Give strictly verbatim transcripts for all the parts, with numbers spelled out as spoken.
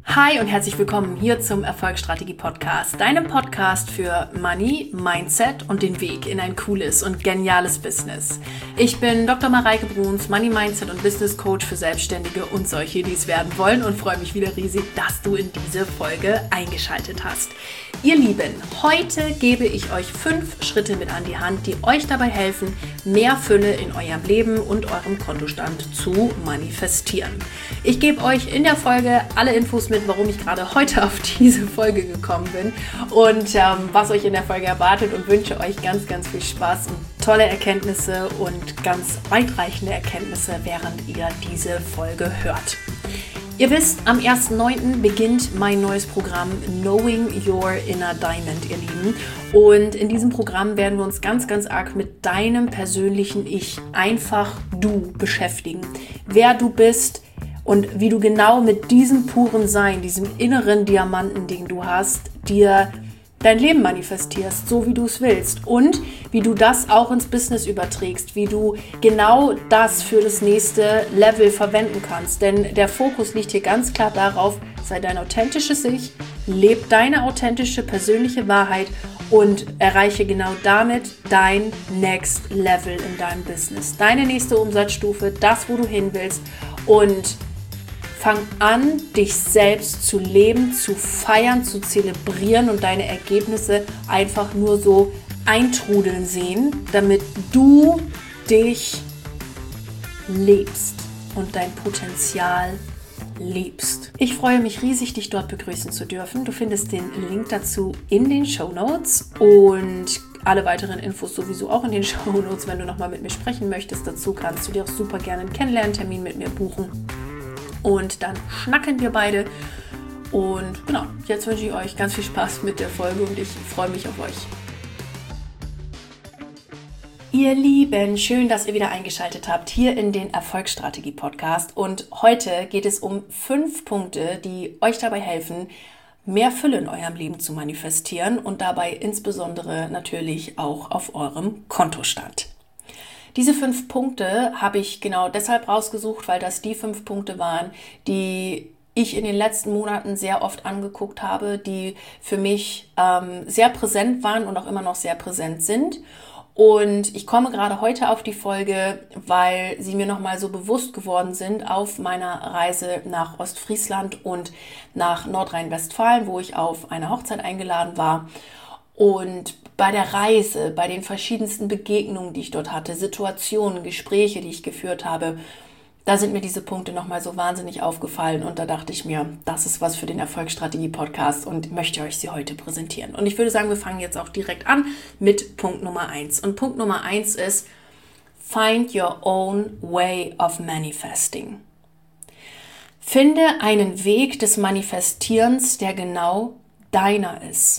Hi und herzlich willkommen hier zum Erfolgsstrategie-Podcast, deinem Podcast für Money, Mindset und den Weg in ein cooles und geniales Business. Ich bin Doktor Mareike Bruns, Money, Mindset und Business Coach für Selbstständige und solche, die es werden wollen, und freue mich wieder riesig, dass du in diese Folge eingeschaltet hast. Ihr Lieben, heute gebe ich euch fünf Schritte mit an die Hand, die euch dabei helfen, mehr Fülle in eurem Leben und eurem Kontostand zu manifestieren. Ich gebe euch in der Folge alle Infos mit, warum ich gerade heute auf diese Folge gekommen bin und ähm, was euch in der Folge erwartet, und wünsche euch ganz, ganz viel Spaß und tolle Erkenntnisse und ganz weitreichende Erkenntnisse, während ihr diese Folge hört. Ihr wisst, am ersten neunten beginnt mein neues Programm Knowing Your Inner Diamond, ihr Lieben. Und in diesem Programm werden wir uns ganz, ganz arg mit deinem persönlichen Ich, einfach du, beschäftigen. Wer du bist und wie du genau mit diesem puren Sein, diesem inneren Diamanten, den du hast, dir dein Leben manifestierst, so wie du es willst, und wie du das auch ins Business überträgst, wie du genau das für das nächste Level verwenden kannst. Denn der Fokus liegt hier ganz klar darauf: sei dein authentisches Ich, leb deine authentische persönliche Wahrheit und erreiche genau damit dein Next Level in deinem Business, deine nächste Umsatzstufe, das, wo du hin willst, und fang an, dich selbst zu leben, zu feiern, zu zelebrieren und deine Ergebnisse einfach nur so eintrudeln sehen, damit du dich lebst und dein Potenzial lebst. Ich freue mich riesig, dich dort begrüßen zu dürfen. Du findest den Link dazu in den Shownotes und alle weiteren Infos sowieso auch in den Shownotes. Wenn du nochmal mit mir sprechen möchtest dazu, kannst du dir auch super gerne einen Kennenlerntermin mit mir buchen. Und dann schnacken wir beide. Und genau, jetzt wünsche ich euch ganz viel Spaß mit der Folge und ich freue mich auf euch. Ihr Lieben, schön, dass ihr wieder eingeschaltet habt hier in den Erfolgsstrategie-Podcast. Und heute geht es um fünf Punkte, die euch dabei helfen, mehr Fülle in eurem Leben zu manifestieren und dabei insbesondere natürlich auch auf eurem Kontostand. Diese fünf Punkte habe ich genau deshalb rausgesucht, weil das die fünf Punkte waren, die ich in den letzten Monaten sehr oft angeguckt habe, die für mich ähm, sehr präsent waren und auch immer noch sehr präsent sind. Und ich komme gerade heute auf die Folge, weil sie mir nochmal so bewusst geworden sind auf meiner Reise nach Ostfriesland und nach Nordrhein-Westfalen, wo ich auf eine Hochzeit eingeladen war. Und bei der Reise, bei den verschiedensten Begegnungen, die ich dort hatte, Situationen, Gespräche, die ich geführt habe, da sind mir diese Punkte nochmal so wahnsinnig aufgefallen. Und da dachte ich mir, das ist was für den Erfolgsstrategie-Podcast und möchte euch sie heute präsentieren. Und ich würde sagen, wir fangen jetzt auch direkt an mit Punkt Nummer eins. Und Punkt Nummer eins ist: Find your own way of manifesting. Finde einen Weg des Manifestierens, der genau deiner ist.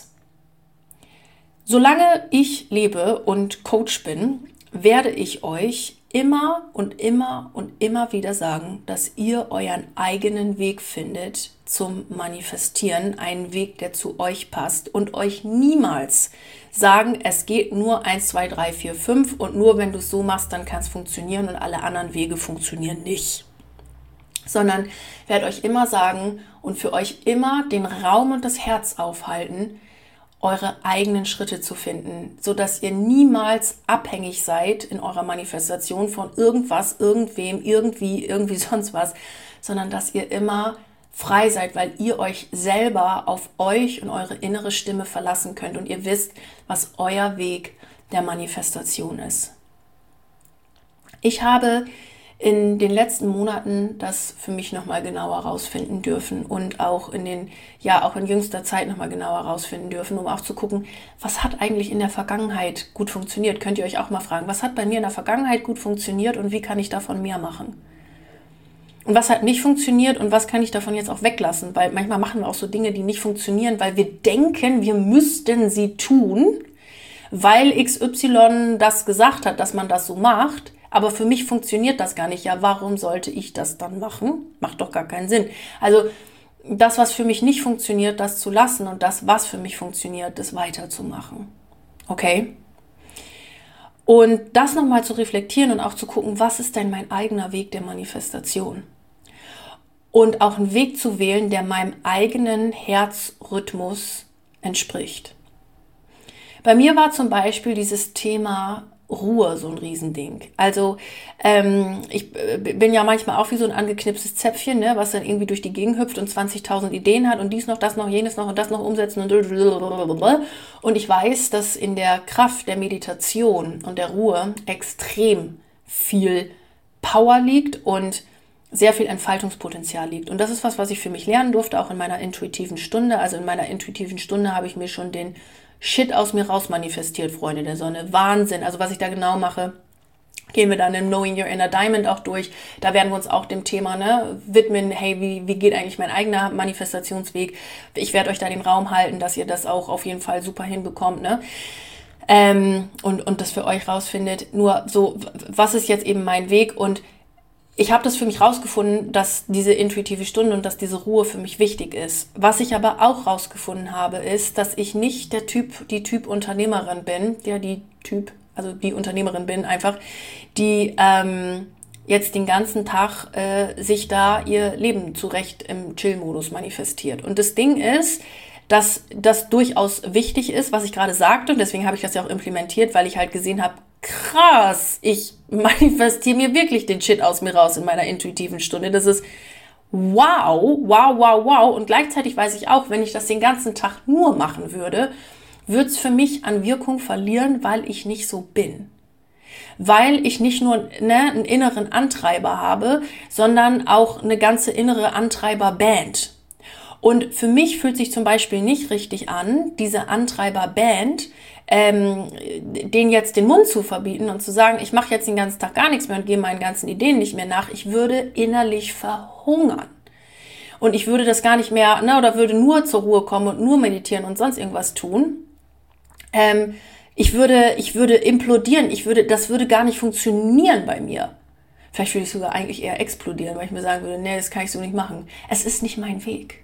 Solange ich lebe und Coach bin, werde ich euch immer und immer und immer wieder sagen, dass ihr euren eigenen Weg findet zum Manifestieren, einen Weg, der zu euch passt, und euch niemals sagen, es geht nur eins, zwei, drei, vier, fünf und nur wenn du es so machst, dann kann es funktionieren und alle anderen Wege funktionieren nicht. Sondern werde euch immer sagen und für euch immer den Raum und das Herz aufhalten, eure eigenen Schritte zu finden, sodass ihr niemals abhängig seid in eurer Manifestation von irgendwas, irgendwem, irgendwie, irgendwie sonst was, sondern dass ihr immer frei seid, weil ihr euch selber auf euch und eure innere Stimme verlassen könnt und ihr wisst, was euer Weg der Manifestation ist. Ich habe in den letzten Monaten das für mich nochmal genauer rausfinden dürfen und auch in den, ja, auch in jüngster Zeit nochmal genauer rausfinden dürfen, um auch zu gucken, was hat eigentlich in der Vergangenheit gut funktioniert? Könnt ihr euch auch mal fragen, was hat bei mir in der Vergangenheit gut funktioniert und wie kann ich davon mehr machen? Und was hat nicht funktioniert und was kann ich davon jetzt auch weglassen? Weil manchmal machen wir auch so Dinge, die nicht funktionieren, weil wir denken, wir müssten sie tun, weil X Y das gesagt hat, dass man das so macht. Aber für mich funktioniert das gar nicht. Ja, warum sollte ich das dann machen? Macht doch gar keinen Sinn. Also das, was für mich nicht funktioniert, das zu lassen und das, was für mich funktioniert, das weiterzumachen. Okay? Und das nochmal zu reflektieren und auch zu gucken, was ist denn mein eigener Weg der Manifestation? und auch einen Weg zu wählen, der meinem eigenen Herzrhythmus entspricht. Bei mir war zum Beispiel dieses Thema Ruhe so ein Riesending. Also ähm, ich bin ja manchmal auch wie so ein angeknipstes Zäpfchen, ne, was dann irgendwie durch die Gegend hüpft und zwanzigtausend Ideen hat und dies noch, das noch, jenes noch und das noch umsetzen und und ich weiß, dass in der Kraft der Meditation und der Ruhe extrem viel Power liegt und sehr viel Entfaltungspotenzial liegt. Und das ist was, was ich für mich lernen durfte, auch in meiner intuitiven Stunde. Also in meiner intuitiven Stunde habe ich mir schon den Shit aus mir raus manifestiert, Freunde der Sonne. Wahnsinn. Also was ich da genau mache, gehen wir dann im Knowing Your Inner Diamond auch durch. Da werden wir uns auch dem Thema ne, widmen, hey, wie, wie geht eigentlich mein eigener Manifestationsweg? Ich werde euch da den Raum halten, dass ihr das auch auf jeden Fall super hinbekommt, ne? Ähm, und, und das für euch rausfindet. Nur so, was ist jetzt eben mein Weg? Und ich habe das für mich rausgefunden, dass diese intuitive Stunde und dass diese Ruhe für mich wichtig ist. Was ich aber auch rausgefunden habe, ist, dass ich nicht der Typ, die Typ Unternehmerin bin, der die Typ, also die Unternehmerin bin einfach, die ähm, jetzt den ganzen Tag äh, sich da ihr Leben zurecht im Chill-Modus manifestiert. Und das Ding ist, dass das durchaus wichtig ist, was ich gerade sagte, und deswegen habe ich das ja auch implementiert, weil ich halt gesehen habe, krass, ich manifestiere mir wirklich den Shit aus mir raus in meiner intuitiven Stunde. Das ist wow, wow, wow, wow. Und gleichzeitig weiß ich auch, wenn ich das den ganzen Tag nur machen würde, würde es für mich an Wirkung verlieren, weil ich nicht so bin. Weil ich nicht nur ne, einen inneren Antreiber habe, sondern auch eine ganze innere Antreiberband. Und für mich fühlt sich zum Beispiel nicht richtig an, diese Antreiberband, ähm, denen jetzt den Mund zu verbieten und zu sagen, ich mache jetzt den ganzen Tag gar nichts mehr und gehe meinen ganzen Ideen nicht mehr nach. Ich würde innerlich verhungern. Und ich würde das gar nicht mehr, ne, oder würde nur zur Ruhe kommen und nur meditieren und sonst irgendwas tun. Ähm, ich würde, ich würde implodieren. Ich würde, das würde gar nicht funktionieren bei mir. Vielleicht würde ich sogar eigentlich eher explodieren, weil ich mir sagen würde, nee, das kann ich so nicht machen. Es ist nicht mein Weg.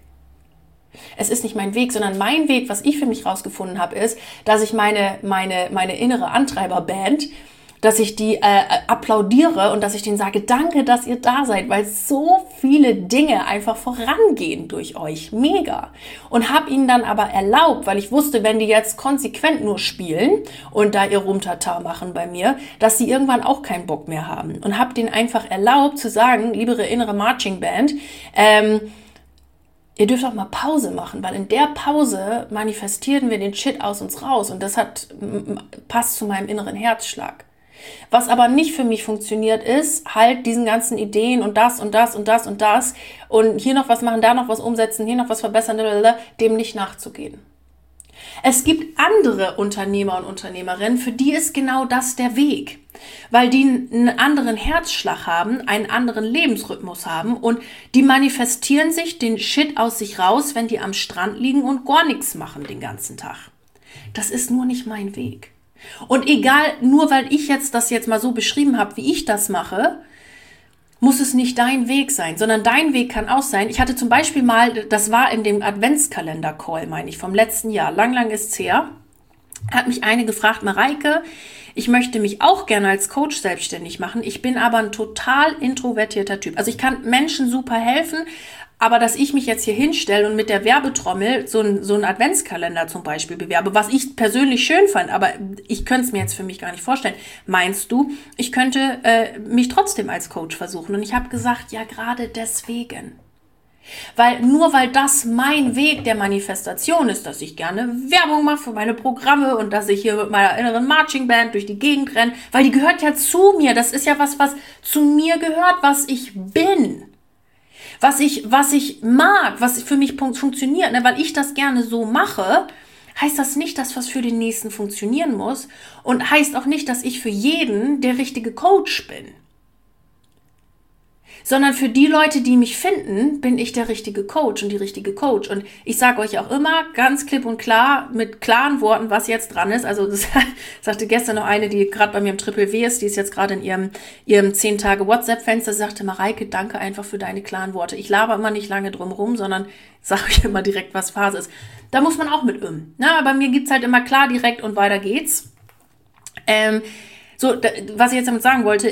Es ist nicht mein Weg, sondern mein Weg, was ich für mich rausgefunden habe, ist, dass ich meine, meine, meine innere Antreiberband, dass ich die äh, applaudiere und dass ich denen sage, danke, dass ihr da seid, weil so viele Dinge einfach vorangehen durch euch. Mega. Und habe ihnen dann aber erlaubt, weil ich wusste, wenn die jetzt konsequent nur spielen und da ihr Rumtata machen bei mir, dass sie irgendwann auch keinen Bock mehr haben. Und habe denen einfach erlaubt zu sagen, liebe innere Marching Band, ähm, ihr dürft auch mal Pause machen, weil in der Pause manifestieren wir den Shit aus uns raus und das hat passt zu meinem inneren Herzschlag. Was aber nicht für mich funktioniert ist, halt diesen ganzen Ideen und das und das und das und das und hier noch was machen, da noch was umsetzen, hier noch was verbessern, dem nicht nachzugehen. Es gibt andere Unternehmer und Unternehmerinnen, für die ist genau das der Weg, weil die einen anderen Herzschlag haben, einen anderen Lebensrhythmus haben und die manifestieren sich den Shit aus sich raus, wenn die am Strand liegen und gar nichts machen den ganzen Tag. Das ist nur nicht mein Weg. Und egal, nur weil ich jetzt das jetzt mal so beschrieben habe, wie ich das mache, muss es nicht dein Weg sein, sondern dein Weg kann auch sein. Ich hatte zum Beispiel mal, das war in dem Adventskalender-Call, meine ich, vom letzten Jahr, lang, lang ist's her, hat mich eine gefragt, Mareike, ich möchte mich auch gerne als Coach selbstständig machen, ich bin aber ein total introvertierter Typ. Also ich kann Menschen super helfen, aber dass ich mich jetzt hier hinstelle und mit der Werbetrommel so ein, so ein Adventskalender zum Beispiel bewerbe, was ich persönlich schön fand, aber ich könnte es mir jetzt für mich gar nicht vorstellen. Meinst du, ich könnte äh, mich trotzdem als Coach versuchen? Und ich habe gesagt, ja, gerade deswegen. Weil nur weil das mein Weg der Manifestation ist, dass ich gerne Werbung mache für meine Programme und dass ich hier mit meiner inneren Marching Band durch die Gegend renne, weil die gehört ja zu mir. Das ist ja was, was zu mir gehört, was ich bin. Was ich, was ich mag, was für mich funktioniert, ne? Weil ich das gerne so mache, heißt das nicht, dass was für den Nächsten funktionieren muss und heißt auch nicht, dass ich für jeden der richtige Coach bin. Sondern für die Leute, die mich finden, bin ich der richtige Coach und die richtige Coach. Und ich sage euch auch immer ganz klipp und klar, mit klaren Worten, was jetzt dran ist. Also das sagte gestern noch eine, die gerade bei mir im Triple W ist, die ist jetzt gerade in ihrem ihrem zehn Tage WhatsApp-Fenster, sagte, Mareike, danke einfach für deine klaren Worte. Ich laber immer nicht lange drum rum, sondern sage euch immer direkt, was Phase ist. Da muss man auch mit üben. Na, bei mir gibt's halt immer klar, direkt und weiter geht's. Ähm, So, was ich jetzt damit sagen wollte, ist,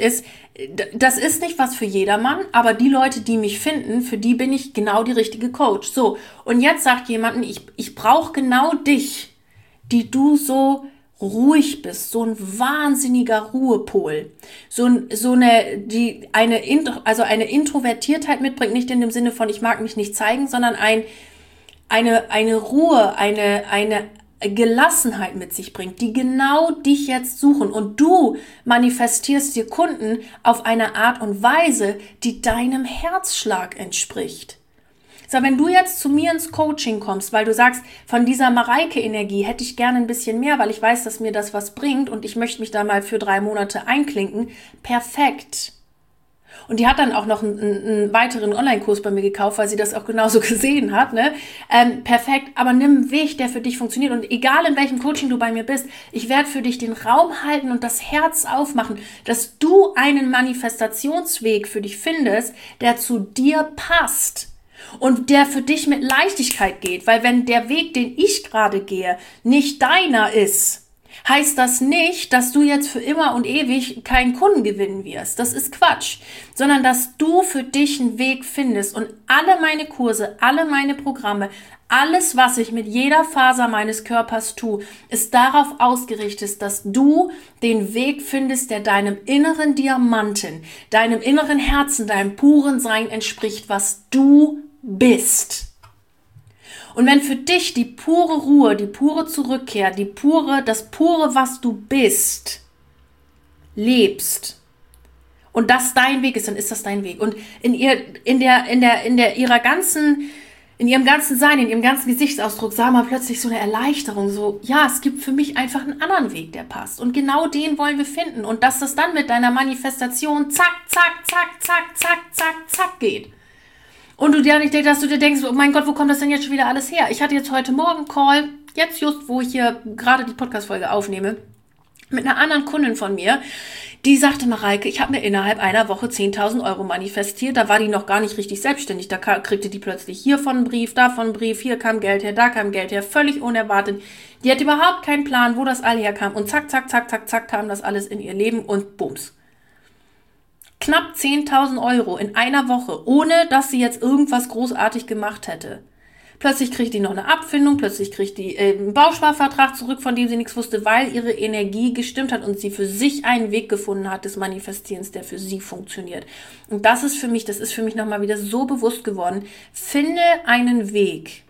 das ist nicht was für jedermann, aber die Leute, die mich finden, für die bin ich genau die richtige Coach. So, und jetzt sagt jemand, ich, ich brauche genau dich, die du so ruhig bist, so ein wahnsinniger Ruhepol, so, so eine, die eine, also eine Introvertiertheit mitbringt, nicht in dem Sinne von, ich mag mich nicht zeigen, sondern ein, eine, eine Ruhe, eine, eine Gelassenheit mit sich bringt, die genau dich jetzt suchen, und du manifestierst dir Kunden auf eine Art und Weise, die deinem Herzschlag entspricht. So, wenn du jetzt zu mir ins Coaching kommst, weil du sagst, von dieser Mareike-Energie hätte ich gerne ein bisschen mehr, weil ich weiß, dass mir das was bringt und ich möchte mich da mal für drei Monate einklinken, perfekt. Und die hat dann auch noch einen, einen weiteren Online-Kurs bei mir gekauft, weil sie das auch genauso gesehen hat, ne? Ähm, perfekt, aber nimm einen Weg, der für dich funktioniert, und egal in welchem Coaching du bei mir bist, ich werde für dich den Raum halten und das Herz aufmachen, dass du einen Manifestationsweg für dich findest, der zu dir passt. Und der für dich mit Leichtigkeit geht, weil wenn der Weg, den ich gerade gehe, nicht deiner ist, heißt das nicht, dass du jetzt für immer und ewig keinen Kunden gewinnen wirst. Das ist Quatsch, sondern dass du für dich einen Weg findest, und alle meine Kurse, alle meine Programme, alles, was ich mit jeder Faser meines Körpers tue, ist darauf ausgerichtet, dass du den Weg findest, der deinem inneren Diamanten, deinem inneren Herzen, deinem puren Sein entspricht, was du bist. Und wenn für dich die pure Ruhe, die pure Zurückkehr, die pure, das pure, was du bist, lebst, und das dein Weg ist, dann ist das dein Weg. Und in ihr, in der, in der, in der, ihrer ganzen, in ihrem ganzen Sein, in ihrem ganzen Gesichtsausdruck sah man plötzlich so eine Erleichterung, so, ja, es gibt für mich einfach einen anderen Weg, der passt. Und genau den wollen wir finden. Und dass das dann mit deiner Manifestation zack, zack, zack, zack, zack, zack, zack geht. Und du dir nicht denkst, dass du dir denkst, oh mein Gott, wo kommt das denn jetzt schon wieder alles her? Ich hatte jetzt heute Morgen einen Call, jetzt just, wo ich hier gerade die Podcast-Folge aufnehme, mit einer anderen Kundin von mir, die sagte, Mareike, ich habe mir innerhalb einer Woche zehntausend Euro manifestiert, da war die noch gar nicht richtig selbstständig, da kriegte die plötzlich hiervon einen Brief, davon einen Brief, hier kam Geld her, da kam Geld her, völlig unerwartet. Die hatte überhaupt keinen Plan, wo das all herkam, und zack, zack, zack, zack, zack, kam das alles in ihr Leben und bums. Knapp zehntausend Euro in einer Woche, ohne dass sie jetzt irgendwas großartig gemacht hätte. Plötzlich kriegt die noch eine Abfindung, plötzlich kriegt die äh, einen Bausparvertrag zurück, von dem sie nichts wusste, weil ihre Energie gestimmt hat und sie für sich einen Weg gefunden hat des Manifestierens, der für sie funktioniert. Und das ist für mich, das ist für mich nochmal wieder so bewusst geworden. Finde einen Weg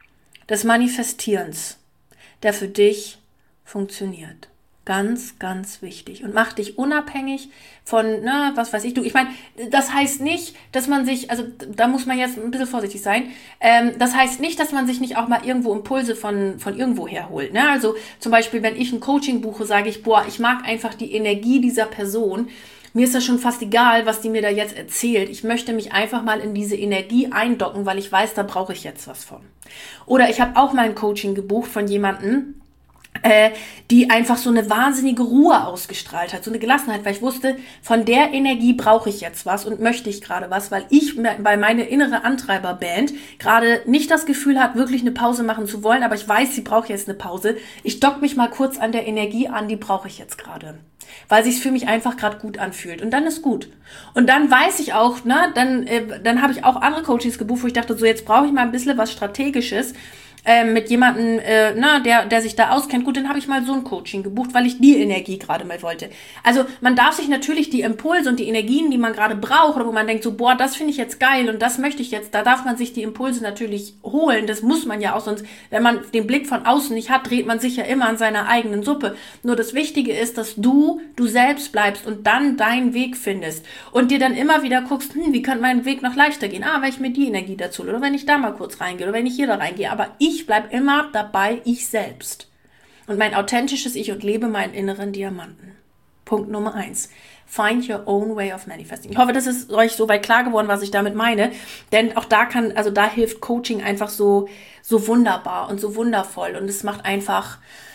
des Manifestierens, der für dich funktioniert. Ganz, ganz wichtig. Und mach dich unabhängig von, ne, was weiß ich, du. Ich meine, das heißt nicht, dass man sich, also da muss man jetzt ein bisschen vorsichtig sein, ähm, das heißt nicht, dass man sich nicht auch mal irgendwo Impulse von, von irgendwo herholt. Ne? Also zum Beispiel, wenn ich ein Coaching buche, sage ich, boah, ich mag einfach die Energie dieser Person. Mir ist das schon fast egal, was die mir da jetzt erzählt. Ich möchte mich einfach mal in diese Energie eindocken, weil ich weiß, da brauche ich jetzt was von. Oder ich habe auch mal ein Coaching gebucht von jemandem, Äh, die einfach so eine wahnsinnige Ruhe ausgestrahlt hat, so eine Gelassenheit, weil ich wusste, von der Energie brauche ich jetzt was und möchte ich gerade was, weil ich, weil meine innere Antreiberband gerade nicht das Gefühl hat, wirklich eine Pause machen zu wollen, aber ich weiß, sie braucht jetzt eine Pause. Ich dock mich mal kurz an der Energie an, die brauche ich jetzt gerade, weil sich's für mich einfach gerade gut anfühlt, und dann ist gut. Und dann weiß ich auch, ne, dann, äh, dann habe ich auch andere Coachings gebucht, wo ich dachte, so jetzt brauche ich mal ein bisschen was Strategisches, Ähm, mit jemandem, äh, na, der, der sich da auskennt. Gut, dann habe ich mal so ein Coaching gebucht, weil ich die Energie gerade mal wollte. Also man darf sich natürlich die Impulse und die Energien, die man gerade braucht, oder wo man denkt so, boah, das finde ich jetzt geil und das möchte ich jetzt, da darf man sich die Impulse natürlich holen. Das muss man ja auch, sonst, wenn man den Blick von außen nicht hat, dreht man sich ja immer an seiner eigenen Suppe. Nur das Wichtige ist, dass du, du selbst bleibst und dann deinen Weg findest und dir dann immer wieder guckst, hm, wie könnte mein Weg noch leichter gehen? Ah, wenn ich mir die Energie dazu, oder wenn ich da mal kurz reingehe, oder wenn ich hier da reingehe, aber ich Ich bleibe immer dabei, ich selbst. Und mein authentisches Ich und lebe meinen inneren Diamanten. Punkt Nummer eins. Find your own way of manifesting. Ich hoffe, das ist euch soweit klar geworden, was ich damit meine. Denn auch da kann, also da hilft Coaching einfach so, so wunderbar und so wundervoll. Und es macht einfach,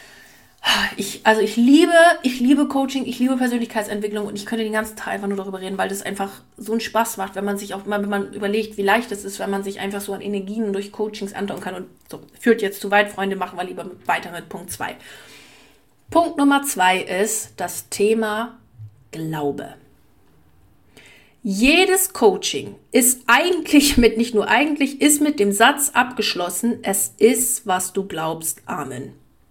ich, also ich liebe, ich liebe Coaching, ich liebe Persönlichkeitsentwicklung, und ich könnte den ganzen Tag einfach nur darüber reden, weil das einfach so einen Spaß macht, wenn man sich auch mal, wenn man überlegt, wie leicht es ist, wenn man sich einfach so an Energien durch Coachings andocken kann. Und so, führt jetzt zu weit, Freunde, machen wir lieber weiter mit Punkt zwei. Punkt Nummer zwei ist das Thema Glaube. Jedes Coaching ist eigentlich mit, nicht nur eigentlich, ist mit dem Satz abgeschlossen, es ist, was du glaubst. Amen.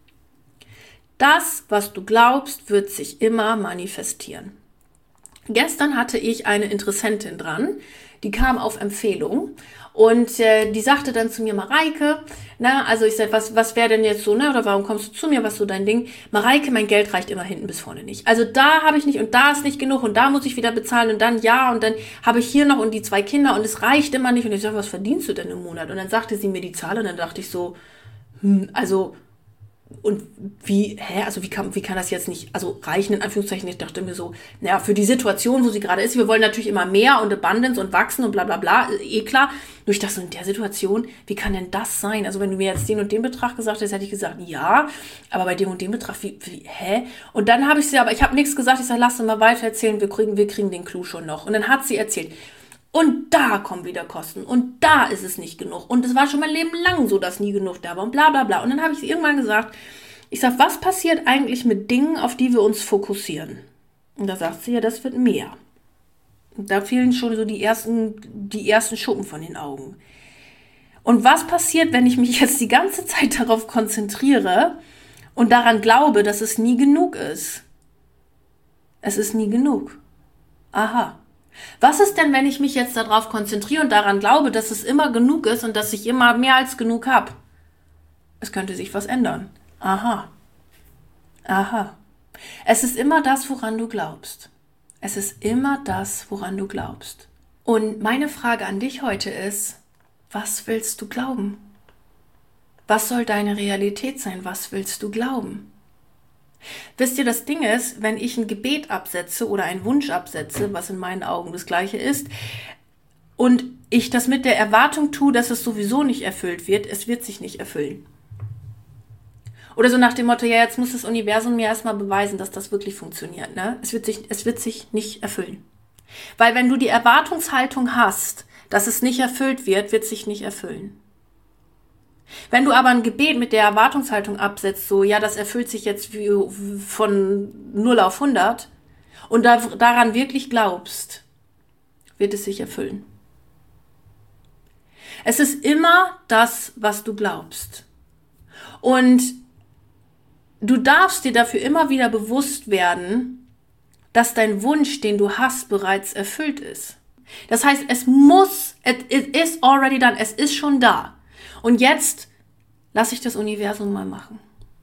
Das, was du glaubst, wird sich immer manifestieren. Gestern hatte ich eine Interessentin dran, die kam auf Empfehlung und äh, die sagte dann zu mir, Mareike, na, also ich sag, was, was wäre denn jetzt so, ne, oder warum kommst du zu mir, was ist so dein Ding? Mareike, mein Geld reicht immer hinten bis vorne nicht. Also da habe ich nicht und da ist nicht genug und da muss ich wieder bezahlen und dann ja und dann habe ich hier noch und die zwei Kinder und es reicht immer nicht und ich sage, was verdienst du denn im Monat? Und dann sagte sie mir die Zahl und dann dachte ich so, hm, also und wie, hä, also wie kann, wie kann das jetzt nicht, also reichen in Anführungszeichen, ich dachte mir so, naja, für die Situation, wo sie gerade ist, wir wollen natürlich immer mehr und Abundance und wachsen und bla bla bla, eh klar, nur ich dachte so, in der Situation, wie kann denn das sein? Also wenn du mir jetzt den und den Betrag gesagt hättest, hätte ich gesagt, ja, aber bei dem und dem Betrag, wie, wie hä? Und dann habe ich sie, aber ich habe nichts gesagt, ich sage, lass uns mal weiter erzählen, wir kriegen, wir kriegen den Clou schon noch. Und dann hat sie erzählt, und da kommen wieder Kosten und da ist es nicht genug. Und es war schon mein Leben lang so, dass nie genug da war und bla bla bla. Und dann habe ich irgendwann gesagt, ich sage, was passiert eigentlich mit Dingen, auf die wir uns fokussieren? Und da sagt sie ja, das wird mehr. Und da fielen schon so die ersten, die ersten Schuppen von den Augen. Und was passiert, wenn ich mich jetzt die ganze Zeit darauf konzentriere und daran glaube, dass es nie genug ist? Es ist nie genug. Aha. Was ist denn, wenn ich mich jetzt darauf konzentriere und daran glaube, dass es immer genug ist und dass ich immer mehr als genug habe? Es könnte sich was ändern. Aha. Aha. Es ist immer das, woran du glaubst. Es ist immer das, woran du glaubst. Und meine Frage an dich heute ist, was willst du glauben? Was soll deine Realität sein? Was willst du glauben? Wisst ihr, das Ding ist, wenn ich ein Gebet absetze oder einen Wunsch absetze, was in meinen Augen das Gleiche ist, und ich das mit der Erwartung tue, dass es sowieso nicht erfüllt wird, es wird sich nicht erfüllen. Oder so nach dem Motto, ja, jetzt muss das Universum mir erstmal beweisen, dass das wirklich funktioniert, ne? Es wird sich, es wird sich nicht erfüllen. Weil wenn du die Erwartungshaltung hast, dass es nicht erfüllt wird, wird es sich nicht erfüllen. Wenn du aber ein Gebet mit der Erwartungshaltung absetzt, so, ja, das erfüllt sich jetzt wie von null auf hundert und da, daran wirklich glaubst, wird es sich erfüllen. Es ist immer das, was du glaubst. Und du darfst dir dafür immer wieder bewusst werden, dass dein Wunsch, den du hast, bereits erfüllt ist. Das heißt, es muss, it, it is already done, es ist schon da. Und jetzt lasse ich das Universum mal machen.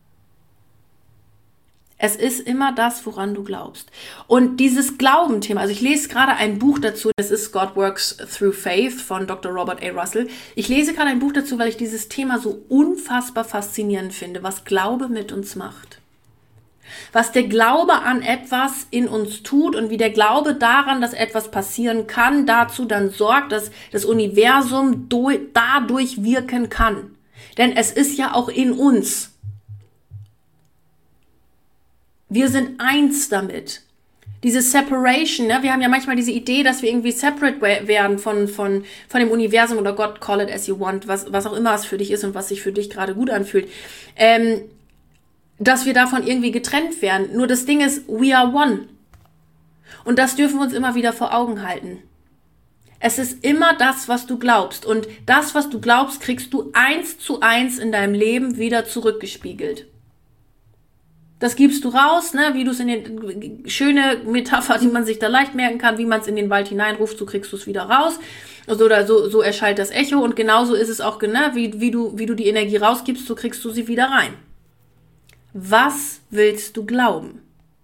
Es ist immer das, woran du glaubst. Und dieses Glaubenthema, also ich lese gerade ein Buch dazu, das ist God Works Through Faith von Doktor Robert A. Russell. Ich lese gerade ein Buch dazu, weil ich dieses Thema so unfassbar faszinierend finde, was Glaube mit uns macht. Was der Glaube an etwas in uns tut und wie der Glaube daran, dass etwas passieren kann, dazu dann sorgt, dass das Universum dadurch wirken kann. Denn es ist ja auch in uns. Wir sind eins damit. Diese Separation, ne? Wir haben ja manchmal diese Idee, dass wir irgendwie separate werden von, von, von dem Universum oder God, call it as you want, was, was auch immer es für dich ist und was sich für dich gerade gut anfühlt. Ähm, dass wir davon irgendwie getrennt werden. Nur das Ding ist, we are one. Und das dürfen wir uns immer wieder vor Augen halten. Es ist immer das, was du glaubst. Und das, was du glaubst, kriegst du eins zu eins in deinem Leben wieder zurückgespiegelt. Das gibst du raus, ne, wie du es in den, schöne Metapher, die man sich da leicht merken kann, wie man es in den Wald hineinruft, so kriegst du es wieder raus. Also, oder so, so erschallt das Echo. Und genauso ist es auch, ne, wie, wie du, wie du die Energie rausgibst, so kriegst du sie wieder rein. Was willst du glauben?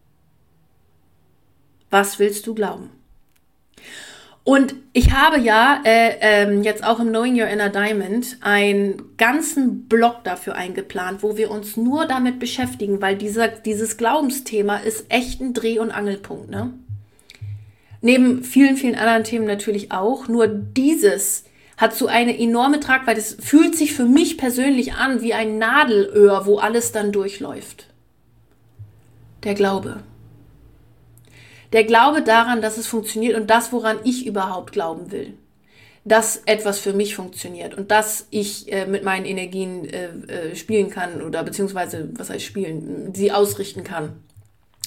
Was willst du glauben? Und ich habe ja äh, ähm, jetzt auch im Knowing Your Inner Diamond einen ganzen Blog dafür eingeplant, wo wir uns nur damit beschäftigen, weil dieser, dieses Glaubensthema ist echt ein Dreh- und Angelpunkt, ne? Neben vielen, vielen anderen Themen natürlich auch. Nur dieses hat so eine enorme Tragweite. Es fühlt sich für mich persönlich an wie ein Nadelöhr, wo alles dann durchläuft. Der Glaube. Der Glaube daran, dass es funktioniert und das, woran ich überhaupt glauben will. Dass etwas für mich funktioniert und dass ich äh, mit meinen Energien äh, äh, spielen kann oder beziehungsweise, was heißt spielen, sie ausrichten kann.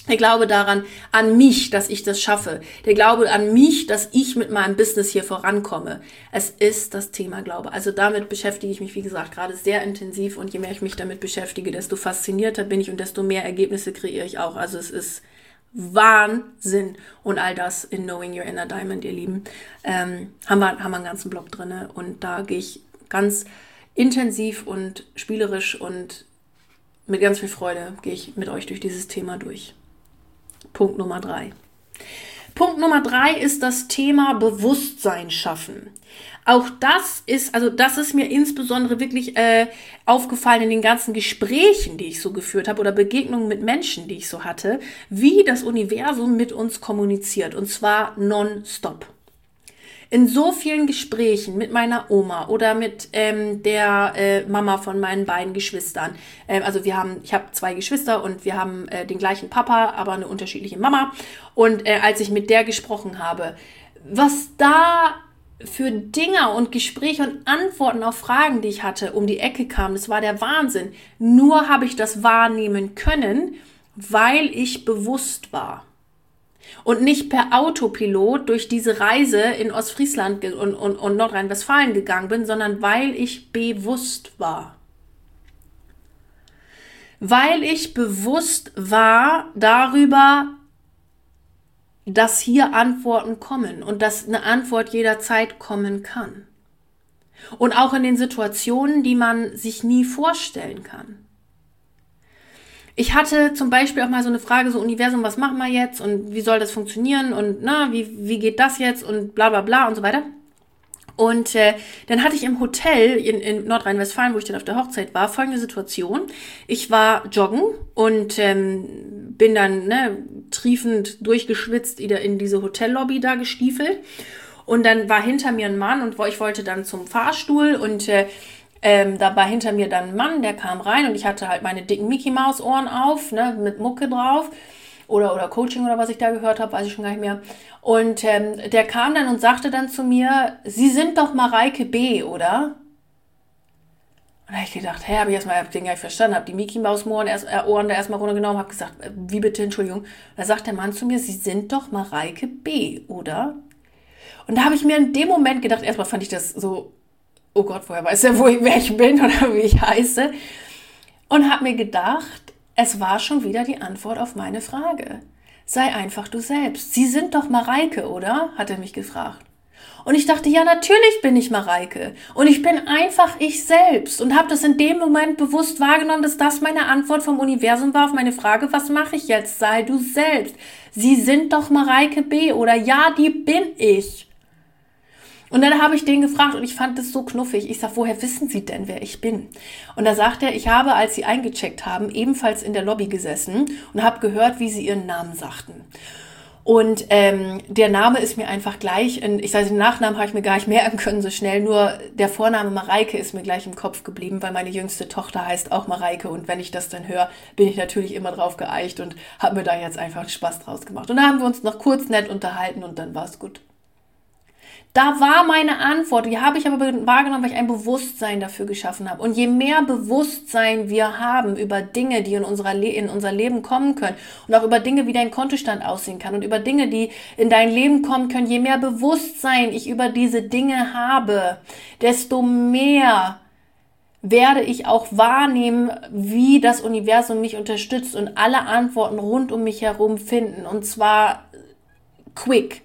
Der Glaube daran, an mich, dass ich das schaffe. Der Glaube an mich, dass ich mit meinem Business hier vorankomme. Es ist das Thema Glaube. Also damit beschäftige ich mich, wie gesagt, gerade sehr intensiv. Und je mehr ich mich damit beschäftige, desto faszinierter bin ich und desto mehr Ergebnisse kreiere ich auch. Also es ist Wahnsinn. Und all das in Knowing Your Inner Diamond, ihr Lieben, ähm, haben wir, haben wir einen ganzen Blog drin. Und da gehe ich ganz intensiv und spielerisch und mit ganz viel Freude gehe ich mit euch durch dieses Thema durch. Punkt Nummer drei. Punkt Nummer drei ist das Thema Bewusstsein schaffen. Auch das ist, also das ist mir insbesondere wirklich äh, aufgefallen in den ganzen Gesprächen, die ich so geführt habe oder Begegnungen mit Menschen, die ich so hatte, wie das Universum mit uns kommuniziert und zwar nonstop. In so vielen Gesprächen mit meiner Oma oder mit ähm, der äh, Mama von meinen beiden Geschwistern. Ähm, also wir haben, ich habe zwei Geschwister und wir haben äh, den gleichen Papa, aber eine unterschiedliche Mama. Und äh, als ich mit der gesprochen habe, was da für Dinge und Gespräche und Antworten auf Fragen, die ich hatte, um die Ecke kam, das war der Wahnsinn. Nur habe ich das wahrnehmen können, weil ich bewusst war. Und nicht per Autopilot durch diese Reise in Ostfriesland und, und, und Nordrhein-Westfalen gegangen bin, sondern weil ich bewusst war. Weil ich bewusst war darüber, dass hier Antworten kommen und dass eine Antwort jederzeit kommen kann. Und auch in den Situationen, die man sich nie vorstellen kann. Ich hatte zum Beispiel auch mal so eine Frage, so Universum, was machen wir jetzt und wie soll das funktionieren und na, wie, wie geht das jetzt und bla bla bla und so weiter. Und äh, dann hatte ich im Hotel in, in Nordrhein-Westfalen, wo ich dann auf der Hochzeit war, folgende Situation. Ich war joggen und ähm, bin dann ne, triefend durchgeschwitzt wieder in diese Hotellobby da gestiefelt. Und dann war hinter mir ein Mann und ich wollte dann zum Fahrstuhl und äh, Ähm, da war hinter mir dann ein Mann, der kam rein und ich hatte halt meine dicken Mickey-Maus-Ohren auf, ne, mit Mucke drauf oder, oder Coaching oder was ich da gehört habe, weiß ich schon gar nicht mehr. Und ähm, der kam dann und sagte dann zu mir, Sie sind doch Mareike B., oder? Und da habe ich gedacht, hä, habe ich erstmal den gar nicht verstanden, habe die Mickey-Maus-Ohren erst, äh, Ohren da erstmal runtergenommen, habe gesagt, äh, wie bitte, Entschuldigung. Da sagt der Mann zu mir, Sie sind doch Mareike B., oder? Und da habe ich mir in dem Moment gedacht, erstmal fand ich das so, oh Gott, woher weiß er, wo ich, wer ich bin oder wie ich heiße? Und habe mir gedacht, es war schon wieder die Antwort auf meine Frage. Sei einfach du selbst. Sie sind doch Mareike, oder? Hat er mich gefragt. Und ich dachte, ja, natürlich bin ich Mareike. Und ich bin einfach ich selbst. Und habe das in dem Moment bewusst wahrgenommen, dass das meine Antwort vom Universum war auf meine Frage, was mache ich jetzt? Sei du selbst. Sie sind doch Mareike B., oder? Ja, die bin ich. Und dann habe ich den gefragt und ich fand das so knuffig. Ich sag, woher wissen Sie denn, wer ich bin? Und da sagt er, ich habe, als Sie eingecheckt haben, ebenfalls in der Lobby gesessen und habe gehört, wie Sie Ihren Namen sagten. Und ähm, der Name ist mir einfach gleich, in, ich sage, den Nachnamen habe ich mir gar nicht merken können so schnell, nur der Vorname Mareike ist mir gleich im Kopf geblieben, weil meine jüngste Tochter heißt auch Mareike und wenn ich das dann höre, bin ich natürlich immer drauf geeicht und habe mir da jetzt einfach Spaß draus gemacht. Und da haben wir uns noch kurz nett unterhalten und dann war es gut. Da war meine Antwort, die habe ich aber wahrgenommen, weil ich ein Bewusstsein dafür geschaffen habe. Und je mehr Bewusstsein wir haben über Dinge, die in, unserer Le- in unser Leben kommen können und auch über Dinge, wie dein Kontostand aussehen kann und über Dinge, die in dein Leben kommen können, je mehr Bewusstsein ich über diese Dinge habe, desto mehr werde ich auch wahrnehmen, wie das Universum mich unterstützt und alle Antworten rund um mich herum finden. Und zwar quick.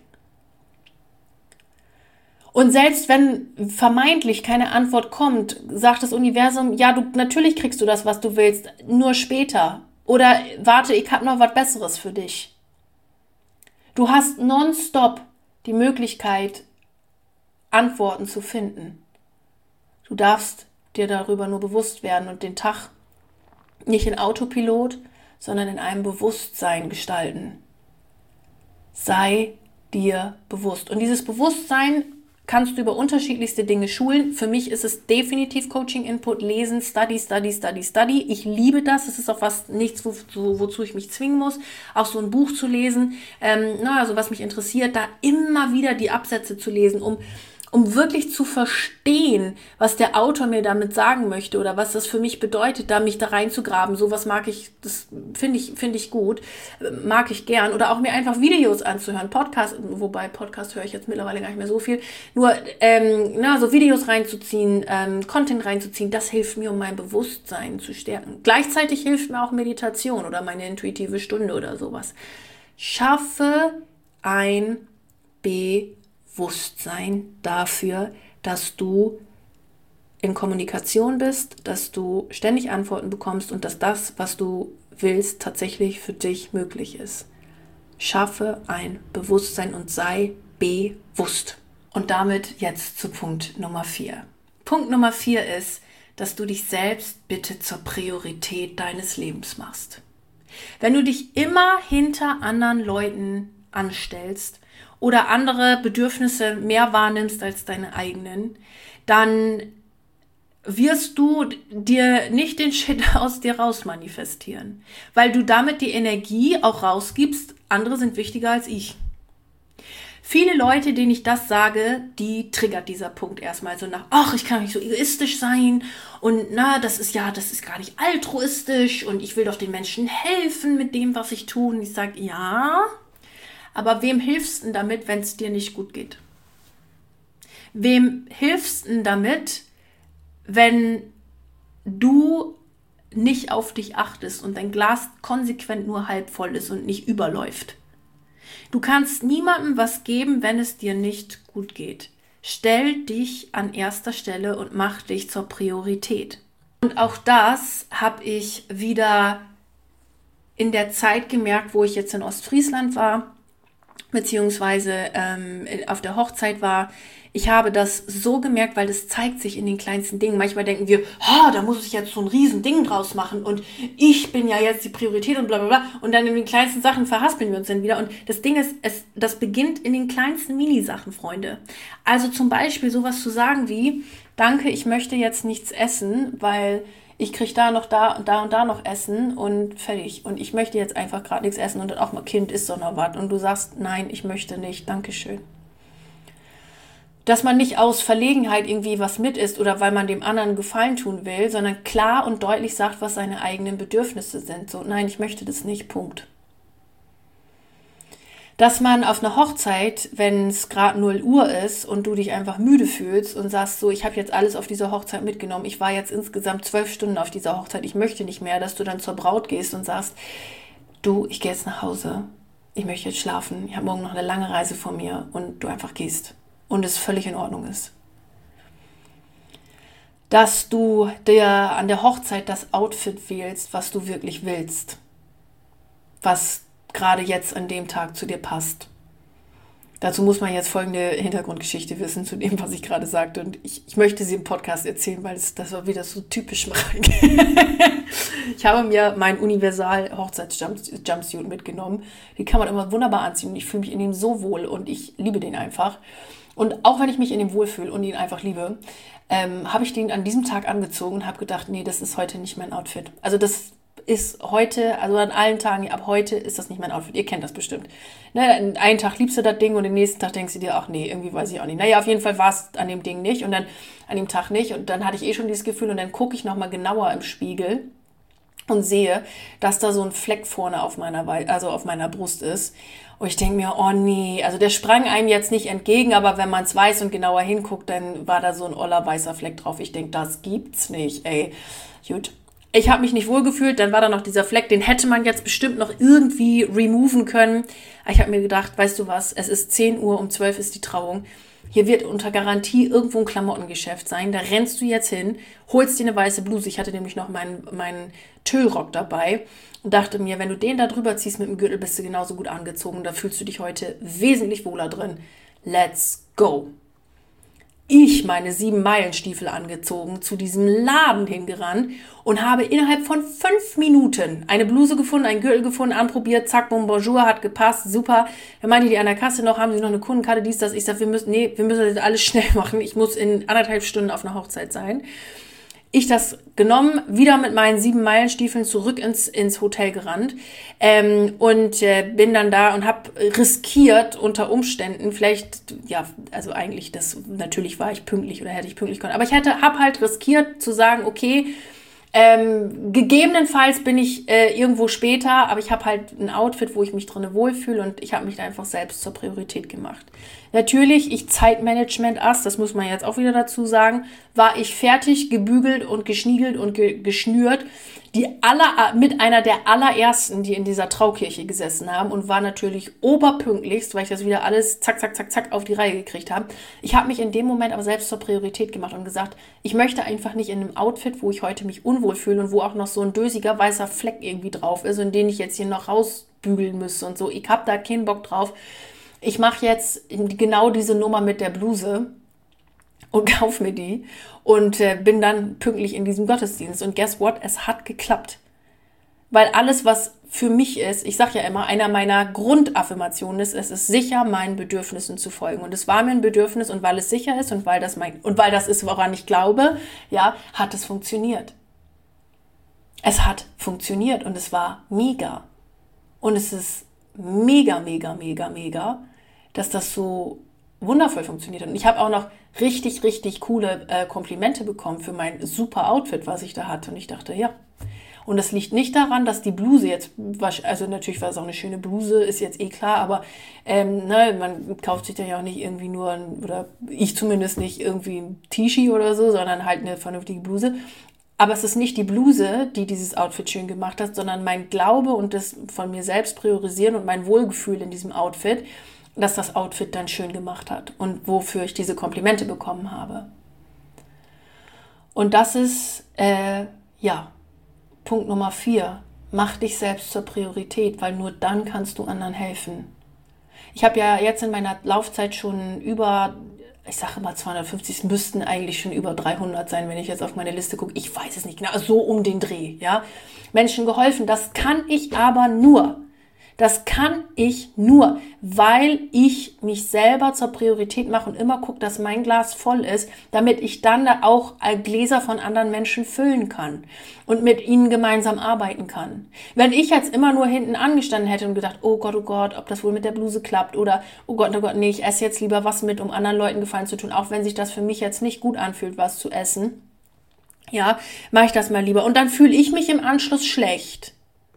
Und selbst wenn vermeintlich keine Antwort kommt, sagt das Universum, ja, du natürlich kriegst du das, was du willst, nur später. Oder warte, ich habe noch was Besseres für dich. Du hast nonstop die Möglichkeit, Antworten zu finden. Du darfst dir darüber nur bewusst werden und den Tag nicht in Autopilot, sondern in einem Bewusstsein gestalten. Sei dir bewusst. Und dieses Bewusstsein kannst du über unterschiedlichste Dinge schulen. Für mich ist es definitiv Coaching-Input, Lesen, Study, Study, Study, Study. Ich liebe das. Es ist auch was nichts, wozu, wozu ich mich zwingen muss, auch so ein Buch zu lesen. Ähm, na, also was mich interessiert, da immer wieder die Absätze zu lesen, um um wirklich zu verstehen, was der Autor mir damit sagen möchte oder was das für mich bedeutet, da mich da reinzugraben. Sowas mag ich, das finde ich, finde ich gut, mag ich gern. Oder auch mir einfach Videos anzuhören, Podcast, wobei Podcast höre ich jetzt mittlerweile gar nicht mehr so viel, nur ähm, na, so Videos reinzuziehen, ähm, Content reinzuziehen, das hilft mir, um mein Bewusstsein zu stärken. Gleichzeitig hilft mir auch Meditation oder meine intuitive Stunde oder sowas. Schaffe ein Bewusstsein dafür, dass du in Kommunikation bist, dass du ständig Antworten bekommst und dass das, was du willst, tatsächlich für dich möglich ist. Schaffe ein Bewusstsein und sei bewusst. Und damit jetzt zu Punkt Nummer vier. Punkt Nummer vier ist, dass du dich selbst bitte zur Priorität deines Lebens machst. Wenn du dich immer hinter anderen Leuten anstellst oder andere Bedürfnisse mehr wahrnimmst als deine eigenen, dann wirst du dir nicht den Shit aus dir raus manifestieren, weil du damit die Energie auch rausgibst, andere sind wichtiger als ich. Viele Leute, denen ich das sage, die triggert dieser Punkt erstmal so nach, ach, ich kann nicht so egoistisch sein und na, das ist ja, das ist gar nicht altruistisch und ich will doch den Menschen helfen mit dem, was ich tue. Und ich sage, ja, aber wem hilfst du denn damit, wenn es dir nicht gut geht? Wem hilfst du denn damit, wenn du nicht auf dich achtest und dein Glas konsequent nur halb voll ist und nicht überläuft? Du kannst niemandem was geben, wenn es dir nicht gut geht. Stell dich an erster Stelle und mach dich zur Priorität. Und auch das habe ich wieder in der Zeit gemerkt, wo ich jetzt in Ostfriesland war, beziehungsweise ähm, auf der Hochzeit war. Ich habe das so gemerkt, weil das zeigt sich in den kleinsten Dingen. Manchmal denken wir, oh, da muss ich jetzt so ein riesen Ding draus machen und ich bin ja jetzt die Priorität und bla bla bla. Und dann in den kleinsten Sachen verhaspeln wir uns dann wieder. Und das Ding ist, es, das beginnt in den kleinsten Minisachen, Freunde. Also zum Beispiel sowas zu sagen wie, danke, ich möchte jetzt nichts essen, weil ich kriege da noch da und da und da noch Essen und fertig. Und ich möchte jetzt einfach gerade nichts essen und dann auch mal Kind isst doch noch was. Und du sagst, nein, ich möchte nicht, Dankeschön. Dass man nicht aus Verlegenheit irgendwie was mit isst oder weil man dem anderen Gefallen tun will, sondern klar und deutlich sagt, was seine eigenen Bedürfnisse sind. So, nein, ich möchte das nicht, Punkt. Dass man auf einer Hochzeit, wenn es gerade null Uhr ist und du dich einfach müde fühlst und sagst so, ich habe jetzt alles auf dieser Hochzeit mitgenommen, ich war jetzt insgesamt zwölf Stunden auf dieser Hochzeit, ich möchte nicht mehr, dass du dann zur Braut gehst und sagst, du, ich gehe jetzt nach Hause, ich möchte jetzt schlafen, ich habe morgen noch eine lange Reise vor mir und du einfach gehst. Und es völlig in Ordnung ist. Dass du dir an der Hochzeit das Outfit wählst, was du wirklich willst. Was gerade jetzt an dem Tag zu dir passt. Dazu muss man jetzt folgende Hintergrundgeschichte wissen zu dem, was ich gerade sagte. Und ich, ich möchte sie im Podcast erzählen, weil es, das war wieder so typisch Mareike. Ich habe mir mein Universal-Hochzeits-Jumpsuit mitgenommen. Den kann man immer wunderbar anziehen. Und ich fühle mich in dem so wohl und ich liebe den einfach. Und auch wenn ich mich in dem wohlfühle und ihn einfach liebe, ähm, habe ich den an diesem Tag angezogen und habe gedacht, nee, das ist heute nicht mein Outfit. Also das ist heute, also an allen Tagen, ab heute ist das nicht mein Outfit. Ihr kennt das bestimmt. Ne, einen Tag liebst du das Ding und den nächsten Tag denkst du dir, ach nee, irgendwie weiß ich auch nicht. Naja, auf jeden Fall war es an dem Ding nicht und dann an dem Tag nicht. Und dann hatte ich eh schon dieses Gefühl und dann gucke ich nochmal genauer im Spiegel und sehe, dass da so ein Fleck vorne auf meiner, also auf meiner Brust ist. Und ich denke mir, oh nee, also der sprang einem jetzt nicht entgegen, aber wenn man es weiß und genauer hinguckt, dann war da so ein oller weißer Fleck drauf. Ich denke, das gibt's nicht, ey. Gut. Ich habe mich nicht wohlgefühlt, dann war da noch dieser Fleck, den hätte man jetzt bestimmt noch irgendwie removen können. Aber ich habe mir gedacht, weißt du was, es ist zehn Uhr, um zwölf ist die Trauung. Hier wird unter Garantie irgendwo ein Klamottengeschäft sein. Da rennst du jetzt hin, holst dir eine weiße Bluse. Ich hatte nämlich noch meinen, meinen Tüllrock dabei und dachte mir, wenn du den da drüber ziehst mit dem Gürtel, bist du genauso gut angezogen. Da fühlst du dich heute wesentlich wohler drin. Let's go. Ich meine sieben Meilenstiefel angezogen, zu diesem Laden hingerannt und habe innerhalb von fünf Minuten eine Bluse gefunden, einen Gürtel gefunden, anprobiert, zack, bon, bonjour, hat gepasst, super. Dann meinte die an der Kasse noch, haben Sie noch eine Kundenkarte, dies, das. Ich sage, wir müssen, nee, wir müssen das alles schnell machen. Ich muss in anderthalb Stunden auf einer Hochzeit sein. ich das genommen, wieder mit meinen sieben Meilenstiefeln zurück ins, ins Hotel gerannt ähm, und äh, bin dann da und habe riskiert unter Umständen, vielleicht, ja, also eigentlich, das natürlich war ich pünktlich oder hätte ich pünktlich können, aber ich hätte, habe halt riskiert zu sagen, okay, Ähm, gegebenenfalls bin ich äh, irgendwo später, aber ich habe halt ein Outfit, wo ich mich drin wohlfühle und ich habe mich da einfach selbst zur Priorität gemacht. Natürlich, ich Zeitmanagement-Ass, das muss man jetzt auch wieder dazu sagen, war ich fertig, gebügelt und geschniegelt und ge- geschnürt. Die aller, mit einer der allerersten, die in dieser Traukirche gesessen haben und war natürlich oberpünktlichst, weil ich das wieder alles zack, zack, zack, zack auf die Reihe gekriegt habe. Ich habe mich in dem Moment aber selbst zur Priorität gemacht und gesagt, ich möchte einfach nicht in einem Outfit, wo ich heute mich unwohl fühle und wo auch noch so ein dösiger weißer Fleck irgendwie drauf ist und den ich jetzt hier noch rausbügeln müsste und so. Ich habe da keinen Bock drauf. Ich mache jetzt genau diese Nummer mit der Bluse und kauf mir die und äh, bin dann pünktlich in diesem Gottesdienst. Und guess what? Es hat geklappt. Weil alles, was für mich ist, ich sage ja immer, einer meiner Grundaffirmationen ist, es ist sicher, meinen Bedürfnissen zu folgen. Und es war mir ein Bedürfnis und weil es sicher ist und weil das mein und weil das ist, woran ich glaube, ja, hat es funktioniert. Es hat funktioniert und es war mega. Und es ist mega, mega, mega, mega, dass das so wundervoll funktioniert hat. Und ich habe auch noch richtig, richtig coole äh, Komplimente bekommen für mein super Outfit, was ich da hatte. Und ich dachte, ja. Und das liegt nicht daran, dass die Bluse jetzt, also natürlich war es auch eine schöne Bluse, ist jetzt eh klar, aber ähm, ne, man kauft sich da ja auch nicht irgendwie nur, ein, oder ich zumindest nicht irgendwie ein T-Shirt oder so, sondern halt eine vernünftige Bluse. Aber es ist nicht die Bluse, die dieses Outfit schön gemacht hat, sondern mein Glaube und das von mir selbst priorisieren und mein Wohlgefühl in diesem Outfit, dass das Outfit dann schön gemacht hat und wofür ich diese Komplimente bekommen habe. Und das ist, äh, ja, Punkt Nummer vier. Mach dich selbst zur Priorität, weil nur dann kannst du anderen helfen. Ich habe ja jetzt in meiner Laufzeit schon über, ich sage mal zweihundertfünfzig, es müssten eigentlich schon über dreihundert sein, wenn ich jetzt auf meine Liste gucke. Ich weiß es nicht genau, so um den Dreh, ja. Menschen geholfen. Das kann ich aber nur. Das kann ich nur, weil ich mich selber zur Priorität mache und immer gucke, dass mein Glas voll ist, damit ich dann auch Gläser von anderen Menschen füllen kann und mit ihnen gemeinsam arbeiten kann. Wenn ich jetzt immer nur hinten angestanden hätte und gedacht, oh Gott, oh Gott, ob das wohl mit der Bluse klappt oder oh Gott, oh Gott, nee, ich esse jetzt lieber was mit, um anderen Leuten Gefallen zu tun, auch wenn sich das für mich jetzt nicht gut anfühlt, was zu essen, ja, mache ich das mal lieber. Und dann fühle ich mich im Anschluss schlecht.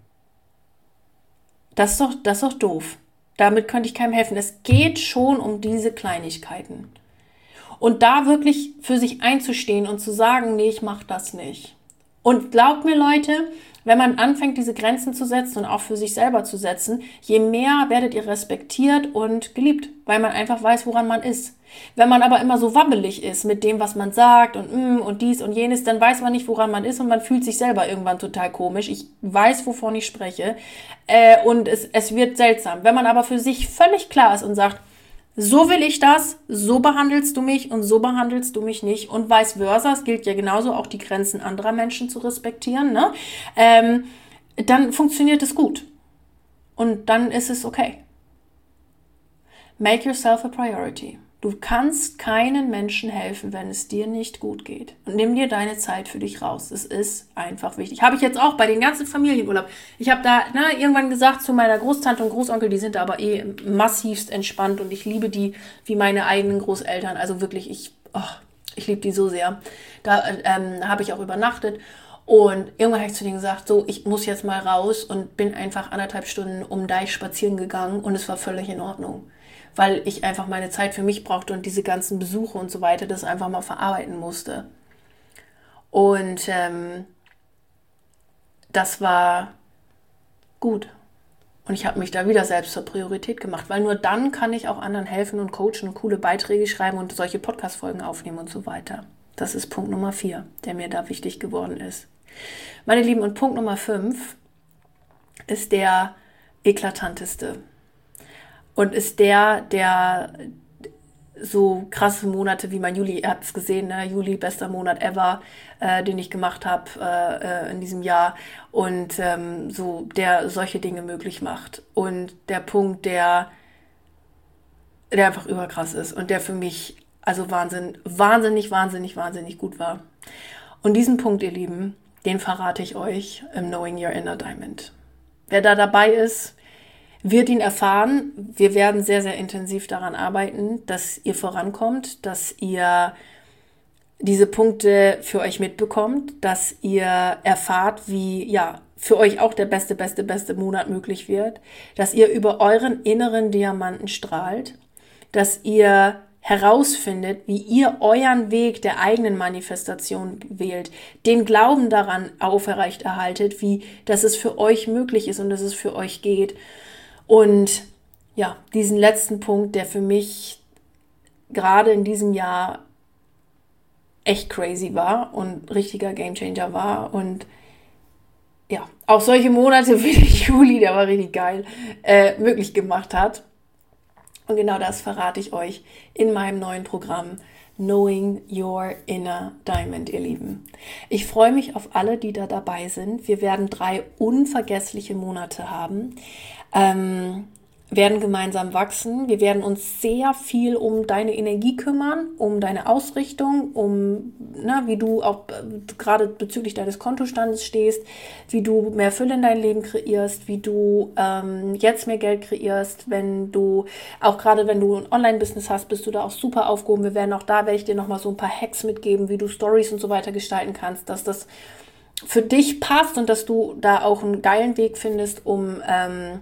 Das ist doch, das ist doch doof. Damit könnte ich keinem helfen. Es geht schon um diese Kleinigkeiten. Und da wirklich für sich einzustehen und zu sagen, nee, ich mache das nicht. Und glaubt mir, Leute, wenn man anfängt, diese Grenzen zu setzen und auch für sich selber zu setzen, je mehr werdet ihr respektiert und geliebt, weil man einfach weiß, woran man ist. Wenn man aber immer so wabbelig ist mit dem, was man sagt und mm, und dies und jenes, dann weiß man nicht, woran man ist und man fühlt sich selber irgendwann total komisch. Ich weiß, wovon ich spreche äh, und es, es wird seltsam. Wenn man aber für sich völlig klar ist und sagt, so will ich das, so behandelst du mich und so behandelst du mich nicht und vice versa, es gilt ja genauso, auch die Grenzen anderer Menschen zu respektieren, ne? Ähm, dann funktioniert es gut und dann ist es okay. Make yourself a priority. Du kannst keinen Menschen helfen, wenn es dir nicht gut geht. Und nimm dir deine Zeit für dich raus. Es ist einfach wichtig. Habe ich jetzt auch bei den ganzen Familienurlaub. Ich habe da ne, irgendwann gesagt zu meiner Großtante und Großonkel, die sind da aber eh massivst entspannt und ich liebe die wie meine eigenen Großeltern. Also wirklich, ich, oh, ich liebe die so sehr. Da ähm, habe ich auch übernachtet. Und irgendwann habe ich zu denen gesagt, so, ich muss jetzt mal raus und bin einfach anderthalb Stunden um Deich spazieren gegangen und es war völlig in Ordnung. Weil ich einfach meine Zeit für mich brauchte und diese ganzen Besuche und so weiter das einfach mal verarbeiten musste. Und ähm, das war gut. Und ich habe mich da wieder selbst zur Priorität gemacht, weil nur dann kann ich auch anderen helfen und coachen und coole Beiträge schreiben und solche Podcast-Folgen aufnehmen und so weiter. Das ist Punkt Nummer vier, der mir da wichtig geworden ist. Meine Lieben, und Punkt Nummer fünf ist der eklatanteste. Und ist der, der so krasse Monate wie mein Juli, ihr habt es gesehen, ne? Juli, bester Monat ever, äh, den ich gemacht habe äh, in diesem Jahr. Und ähm, so, der solche Dinge möglich macht. Und der Punkt, der, der einfach überkrass ist und der für mich also Wahnsinn, wahnsinnig, wahnsinnig, wahnsinnig gut war. Und diesen Punkt, ihr Lieben, den verrate ich euch im Knowing Your Inner Diamond. Wer da dabei ist, wird ihn erfahren. Wir werden sehr, sehr intensiv daran arbeiten, dass ihr vorankommt, dass ihr diese Punkte für euch mitbekommt, dass ihr erfahrt, wie ja für euch auch der beste, beste, beste Monat möglich wird, dass ihr über euren inneren Diamanten strahlt, dass ihr herausfindet, wie ihr euren Weg der eigenen Manifestation wählt, den Glauben daran aufrechterhaltet, wie dass es für euch möglich ist und dass es für euch geht. Und ja, diesen letzten Punkt, der für mich gerade in diesem Jahr echt crazy war und richtiger Gamechanger war und ja, auch solche Monate wie der Juli, der war richtig geil, äh, möglich gemacht hat. Und genau das verrate ich euch in meinem neuen Programm Knowing Your Inner Diamond, ihr Lieben. Ich freue mich auf alle, die da dabei sind. Wir werden drei unvergessliche Monate haben, ähm, werden gemeinsam wachsen. Wir werden uns sehr viel um deine Energie kümmern, um deine Ausrichtung, um na, wie du auch äh, gerade bezüglich deines Kontostandes stehst, wie du mehr Fülle in dein Leben kreierst, wie du ähm, jetzt mehr Geld kreierst, wenn du, auch gerade wenn du ein Online-Business hast, bist du da auch super aufgehoben. Wir werden auch da, werde ich dir nochmal so ein paar Hacks mitgeben, wie du Stories und so weiter gestalten kannst, dass das für dich passt und dass du da auch einen geilen Weg findest, um ähm,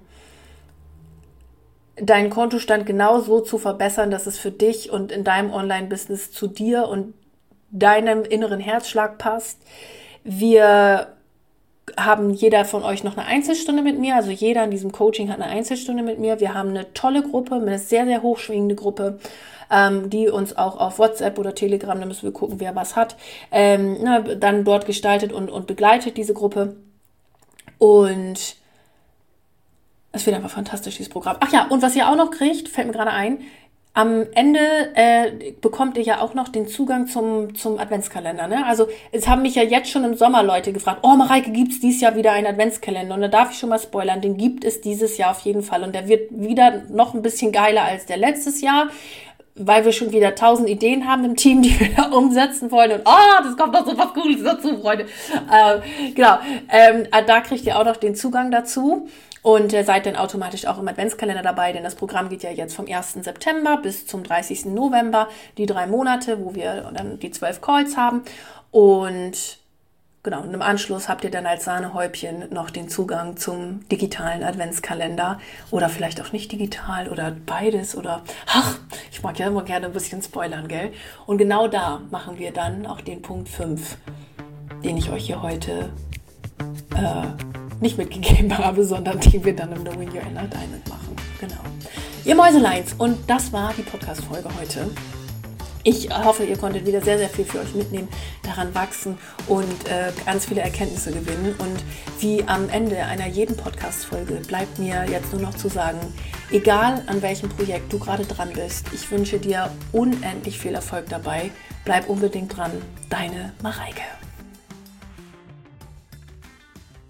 deinen Kontostand genau so zu verbessern, dass es für dich und in deinem Online-Business zu dir und deinem inneren Herzschlag passt. Wir haben jeder von euch noch eine Einzelstunde mit mir, also jeder in diesem Coaching hat eine Einzelstunde mit mir. Wir haben eine tolle Gruppe, eine sehr, sehr hochschwingende Gruppe, ähm, die uns auch auf WhatsApp oder Telegram, da müssen wir gucken, wer was hat, ähm, na, dann dort gestaltet und, und begleitet diese Gruppe. Und es wird einfach fantastisch, dieses Programm. Ach ja, und was ihr auch noch kriegt, fällt mir gerade ein, am Ende äh, bekommt ihr ja auch noch den Zugang zum, zum Adventskalender. Ne? Also es haben mich ja jetzt schon im Sommer Leute gefragt, oh Mareike, gibt es dieses Jahr wieder einen Adventskalender? Und da darf ich schon mal spoilern, den gibt es dieses Jahr auf jeden Fall. Und der wird wieder noch ein bisschen geiler als der letztes Jahr, weil wir schon wieder tausend Ideen haben im Team, die wir da umsetzen wollen. Und oh, das kommt noch so was Cooles dazu, Freunde. Äh, genau, ähm, da kriegt ihr auch noch den Zugang dazu. Und ihr seid dann automatisch auch im Adventskalender dabei, denn das Programm geht ja jetzt vom ersten September bis zum dreißigsten November, die drei Monate, wo wir dann die zwölf Calls haben. Und genau, und im Anschluss habt ihr dann als Sahnehäubchen noch den Zugang zum digitalen Adventskalender oder vielleicht auch nicht digital oder beides oder, ach, ich mag ja immer gerne ein bisschen spoilern, gell? Und genau da machen wir dann auch den Punkt fünf, den ich euch hier heute äh, nicht mitgegeben habe, sondern die wir dann im Knowing Your Inner Diamond machen. Genau. Ihr Mäuseleins, und das war die Podcast-Folge heute. Ich hoffe, ihr konntet wieder sehr, sehr viel für euch mitnehmen, daran wachsen und äh, ganz viele Erkenntnisse gewinnen. Und wie am Ende einer jeden Podcast-Folge bleibt mir jetzt nur noch zu sagen, egal an welchem Projekt du gerade dran bist, ich wünsche dir unendlich viel Erfolg dabei. Bleib unbedingt dran. Deine Mareike.